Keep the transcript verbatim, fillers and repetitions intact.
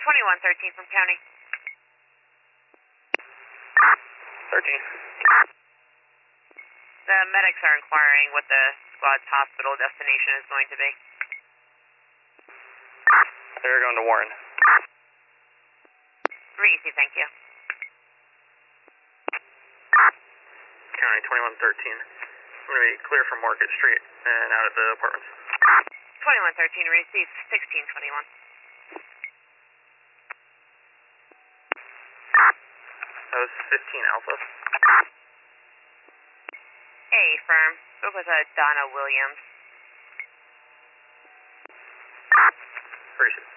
twenty-one thirteen from county. thirteen. The medics are inquiring what the squad's hospital destination is going to be. They're going to Warren. Reese, thank you. County twenty-one thirteen. I'm going to be clear from Market Street and out at the apartments. twenty-one thirteen received sixteen twenty-one. That was fifteen Alpha. Hey, firm. Spoke with uh, Donna Williams. Appreciate it.